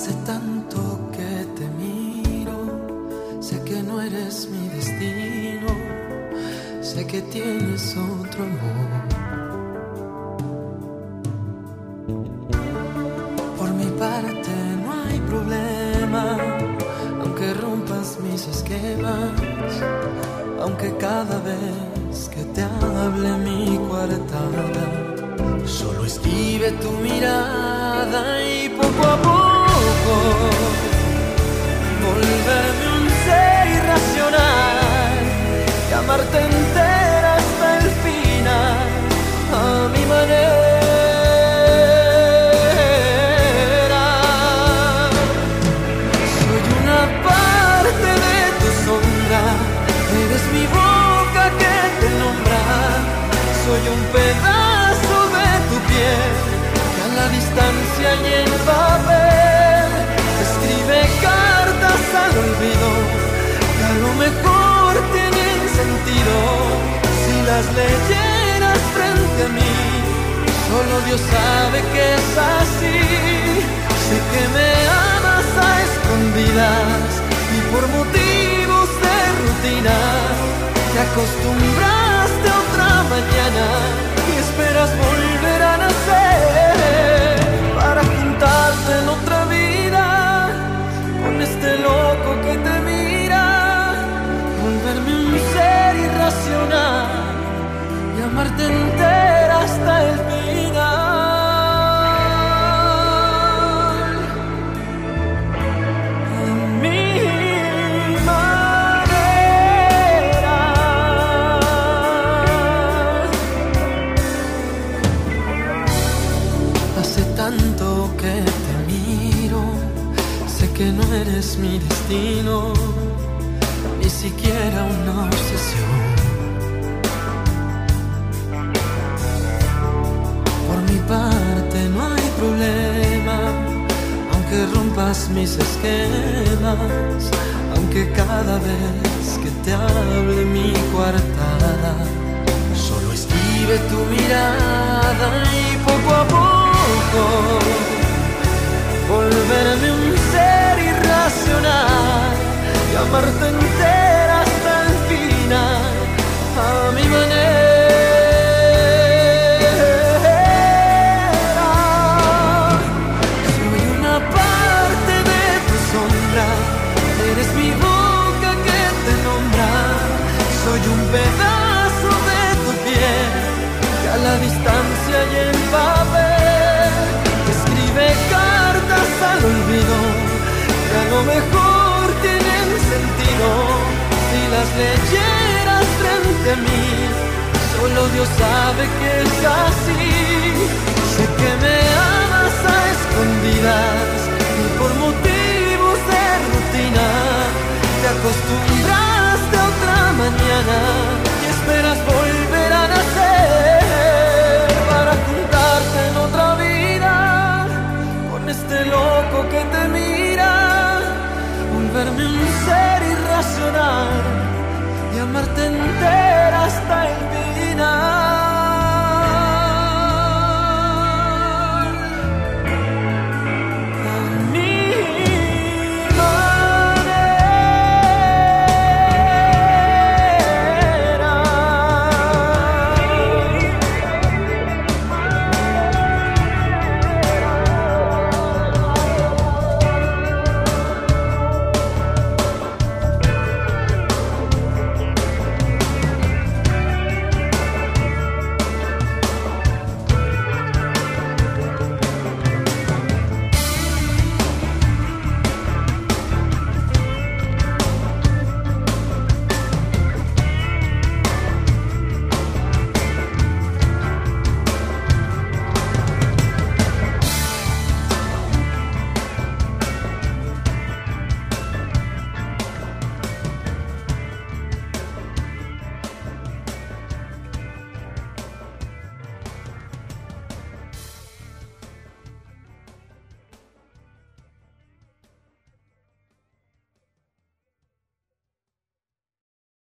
Hace tanto que te miro, sé que no eres mi destino, sé que tienes otro amor. Por mi parte no hay problema, aunque rompas mis esquemas, aunque cada vez que te hable mi coartada, solo escribe tu mirada y poco a poco volverme un ser irracional y amarte entera hasta el final, a mi manera. Soy una parte de tu sombra, eres mi boca que te nombra, soy un pedazo de tu piel que a la distancia y en papel escribe cartas al olvido que a lo mejor tienen sentido si las leyeras frente a mí. Solo Dios sabe que es así. Sé que me amas a escondidas y por motivos de rutina te acostumbraste a otra mañana y esperas volver a nacer para juntarte en otra vida con este loco que te mira, volverme un ser irracional y amarte entera hasta el final. A mi manera. Hace tanto que te miro, sé que no eres mi destino, ni siquiera una obsesión. Por mi parte no hay problema, aunque rompas mis esquemas, aunque cada vez que te hable mi coartada, solo escribe tu mirada y poco a poco volverme un ser irracional y amarte entera hasta el final, a mi manera. Soy una parte de tu sombra, eres mi boca que te nombra, soy un pedazo de tu piel que a la distancia y en papel escribe cartas al olvido que a lo mejor tienen sentido si las leyeras frente a mí. Solo Dios sabe que es así. Sé que me amas a escondidas y por motivos de rutina te acostumbraste a otra mañana y esperas volver a nacer para juntarte en otra vida con este loco que te mira, volverme un ser irracional y amarte entera hasta el final.